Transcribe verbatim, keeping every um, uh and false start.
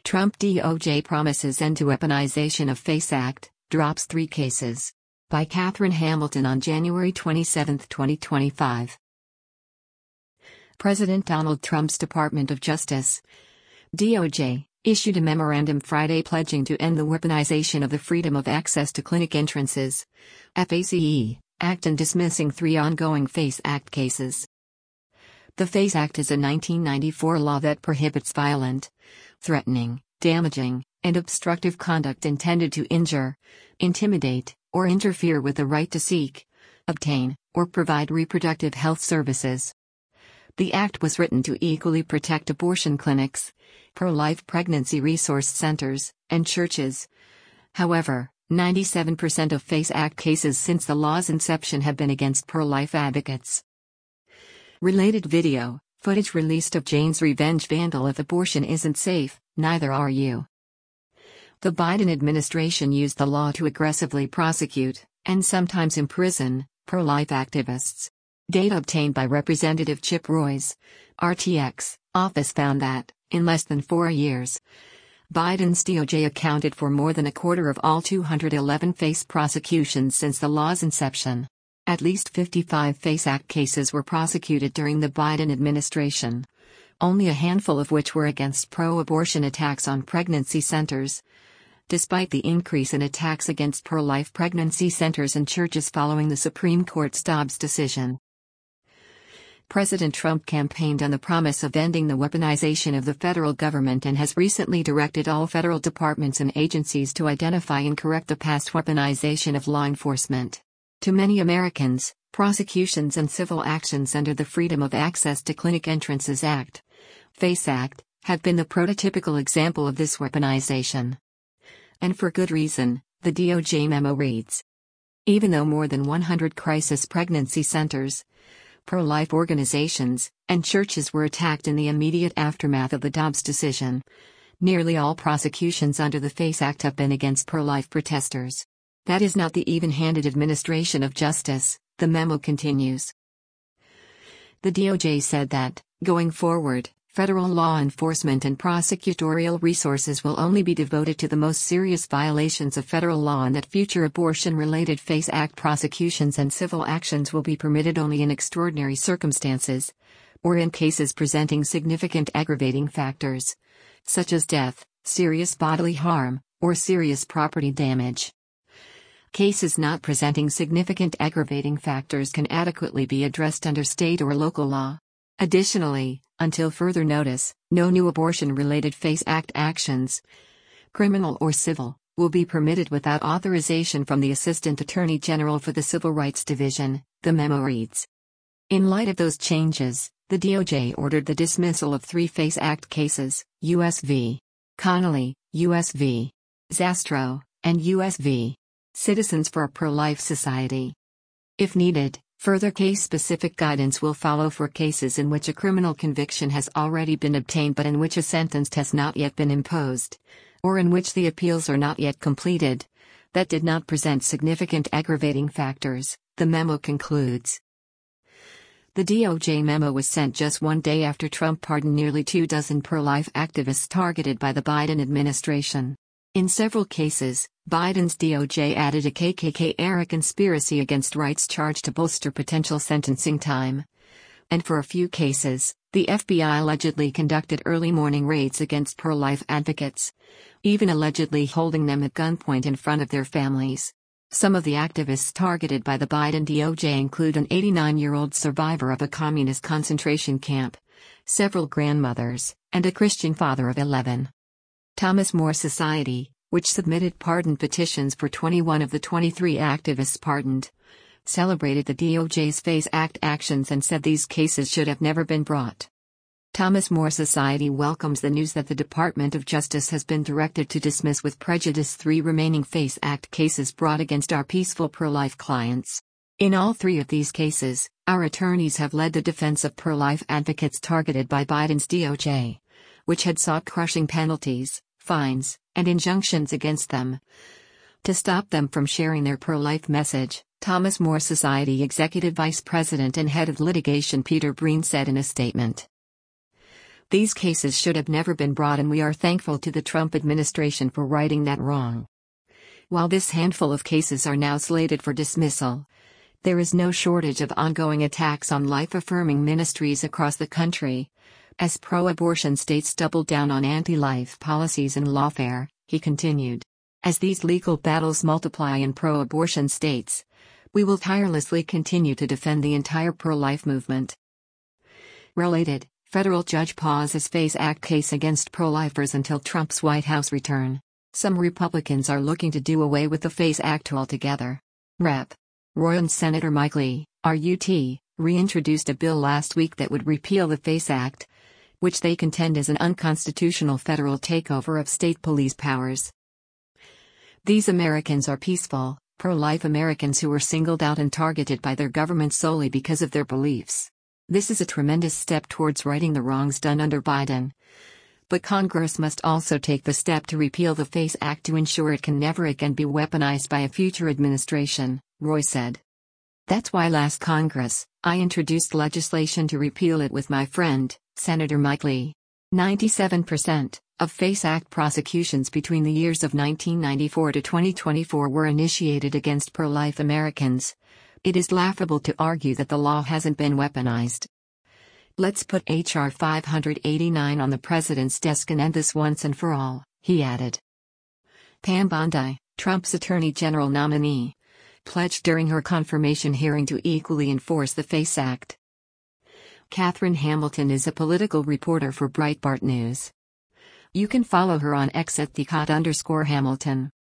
Trump D O J promises end to weaponization of FACE Act, drops three cases. By Catherine Hamilton on January twenty-seventh, twenty twenty-five. President Donald Trump's Department of Justice, D O J, issued a memorandum Friday pledging to end the weaponization of the Freedom of Access to Clinic Entrances (FACE) Act and dismissing three ongoing FACE Act cases. The FACE Act is a nineteen ninety-four law that prohibits violent, threatening, damaging, and obstructive conduct intended to injure, intimidate, or interfere with the right to seek, obtain, or provide reproductive health services. The act was written to equally protect abortion clinics, pro-life pregnancy resource centers, and churches. However, ninety-seven percent of FACE Act cases since the law's inception have been against pro-life advocates. Related video, footage released of Jane's revenge vandal: "If abortion isn't safe, neither are you." The Biden administration used the law to aggressively prosecute, and sometimes imprison, pro-life activists. Data obtained by Representative Chip Roy's R T X office found that, in less than four years, Biden's D O J accounted for more than a quarter of all two hundred eleven FACE prosecutions since the law's inception. At least fifty-five FACE Act cases were prosecuted during the Biden administration, only a handful of which were against pro-abortion attacks on pregnancy centers. Despite the increase in attacks against pro-life pregnancy centers and churches following the Supreme Court's Dobbs decision, President Trump campaigned on the promise of ending the weaponization of the federal government and has recently directed all federal departments and agencies to identify and correct the past weaponization of law enforcement. To many Americans, prosecutions and civil actions under the Freedom of Access to Clinic Entrances Act, FACE Act, have been the prototypical example of this weaponization. And for good reason, the D O J memo reads. Even though more than one hundred crisis pregnancy centers, pro-life organizations, and churches were attacked in the immediate aftermath of the Dobbs decision, nearly all prosecutions under the FACE Act have been against pro-life protesters. That is not the even-handed administration of justice, the memo continues. The D O J said that, going forward, federal law enforcement and prosecutorial resources will only be devoted to the most serious violations of federal law and that future abortion-related FACE Act prosecutions and civil actions will be permitted only in extraordinary circumstances, or in cases presenting significant aggravating factors, such as death, serious bodily harm, or serious property damage. Cases not presenting significant aggravating factors can adequately be addressed under state or local law. Additionally, until further notice, no new abortion-related FACE Act actions, criminal or civil, will be permitted without authorization from the Assistant Attorney General for the Civil Rights Division, the memo reads. In light of those changes, the D O J ordered the dismissal of three FACE Act cases, U S v. Connolly, U S v. Zastro, and U S v. Citizens for a Pro-Life Society. If needed, further case-specific guidance will follow for cases in which a criminal conviction has already been obtained but in which a sentence has not yet been imposed, or in which the appeals are not yet completed, that did not present significant aggravating factors, the memo concludes. The D O J memo was sent just one day after Trump pardoned nearly two dozen pro-life activists targeted by the Biden administration. In several cases, Biden's D O J added a K K K-era conspiracy against rights charge to bolster potential sentencing time. And for a few cases, the F B I allegedly conducted early morning raids against pro-life advocates, even allegedly holding them at gunpoint in front of their families. Some of the activists targeted by the Biden D O J include an eighty-nine-year-old survivor of a communist concentration camp, several grandmothers, and a Christian father of eleven. Thomas More Society, which submitted pardon petitions for twenty-one of the twenty-three activists pardoned, celebrated the D O J's FACE Act actions and said these cases should have never been brought. Thomas More Society welcomes the news that the Department of Justice has been directed to dismiss with prejudice three remaining FACE Act cases brought against our peaceful pro-life clients. In all three of these cases, our attorneys have led the defense of pro-life advocates targeted by Biden's D O J, which had sought crushing penalties, fines, and injunctions against them to stop them from sharing their pro-life message, Thomas More Society Executive Vice President and Head of Litigation Peter Breen said in a statement. These cases should have never been brought, and we are thankful to the Trump administration for righting that wrong. While this handful of cases are now slated for dismissal, there is no shortage of ongoing attacks on life-affirming ministries across the country, as pro-abortion states double down on anti-life policies and lawfare, he continued. As these legal battles multiply in pro-abortion states, we will tirelessly continue to defend the entire pro-life movement. Related, federal judge pauses FACE Act case against pro-lifers until Trump's White House return. Some Republicans are looking to do away with the FACE Act altogether. Representative Roy Senator Mike Lee, R U T, reintroduced a bill last week that would repeal the FACE Act, which they contend is an unconstitutional federal takeover of state police powers. These Americans are peaceful, pro-life Americans who were singled out and targeted by their government solely because of their beliefs. This is a tremendous step towards righting the wrongs done under Biden. But Congress must also take the step to repeal the FACE Act to ensure it can never again be weaponized by a future administration, Roy said. That's why last Congress, I introduced legislation to repeal it with my friend, Senator Mike Lee. ninety-seven percent of FACE Act prosecutions between the years of nineteen ninety-four to twenty twenty-four were initiated against pro-life Americans. It is laughable to argue that the law hasn't been weaponized. Let's put H R five eighty-nine on the president's desk and end this once and for all, he added. Pam Bondi, Trump's Attorney General nominee, pledged during her confirmation hearing to equally enforce the FACE Act. Catherine Hamilton is a political reporter for Breitbart News. You can follow her on X at thecot underscore Hamilton.